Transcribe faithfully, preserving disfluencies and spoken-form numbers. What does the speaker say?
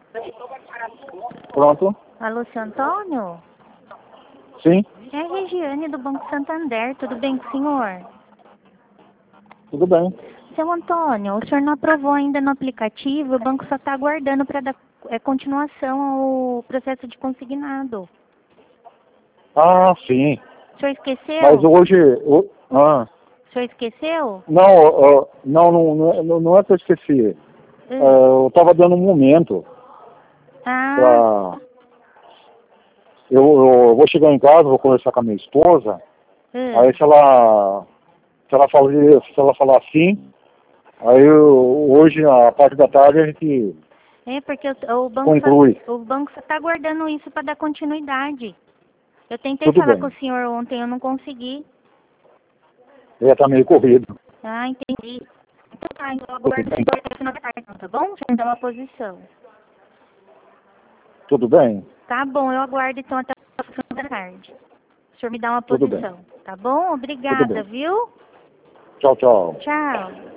Pronto? Alô, seu Antônio? Sim? É a Regiane do Banco Santander, tudo bem com o senhor? Tudo bem. Seu Antônio, o senhor não aprovou ainda no aplicativo, o banco só está aguardando para dar é, continuação ao processo de consignado. Ah, sim. O senhor esqueceu? Mas hoje... o- ah, O senhor esqueceu? não, ó, não, não, não, não não é que eu esqueci. É, Hum. eu estava dando um momento Ah, para... Eu, eu vou chegar em casa, vou conversar com a minha esposa. Aí hum. se ela... Se ela falar, se ela falar sim, aí eu, hoje, a parte da tarde, a gente É porque o, o banco conclui. só, o banco só está aguardando isso para dar continuidade. Eu tentei Tudo falar com bem. o senhor ontem, eu não consegui. Já está meio corrido. Ah, entendi. Então tá, então eu Tudo aguardo o bem. senhor até o final da tarde, então, tá bom? Deixa eu dar uma posição. Tudo bem? Tá bom, eu aguardo então até o final da tarde. O senhor me dá uma Tudo bem. posição, tá bom? Tudo Obrigada, bem. viu? Tchau, tchau. Tchau.